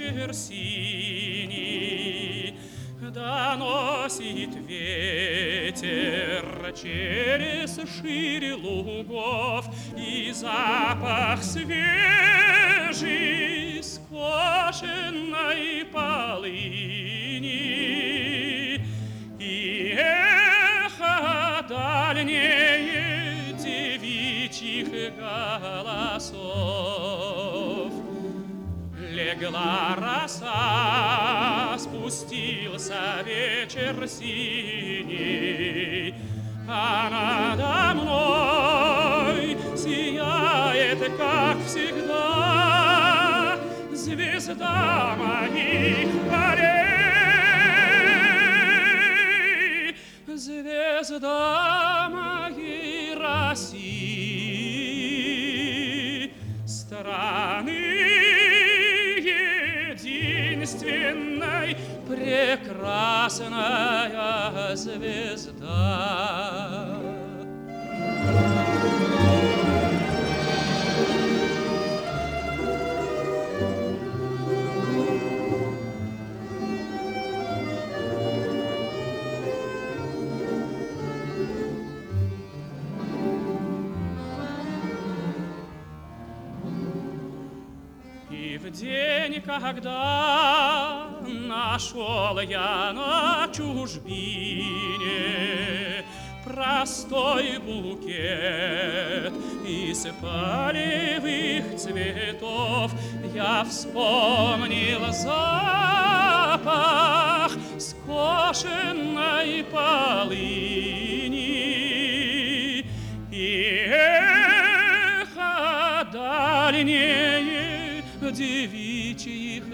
вечер синий доносит ветер через ширь лугов, и запах свежий скошенной полыни, и эхо дальнее девичьих голосов. Легла роса, спустился вечер синий, а надо мной сияет, как всегда, звезда моих полей, звезда моей России, страны единственной, прекрасная звезда. И в день, когда нашел я на чужбине простой букет из полевых цветов, я вспомнил запах скошенной полыни, и эхо дальнее девичьих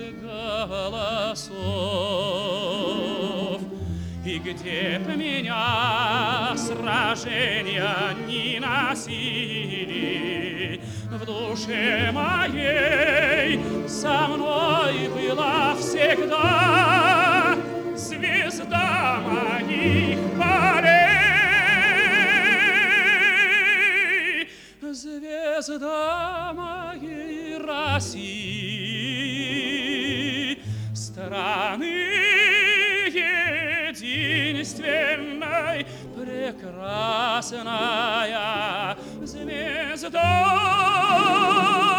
голосов. И где б меня сражения не носили, в душе моей со мной была всегда звезда моих полей, звезда моей России, страны единственной, прекрасная звезда.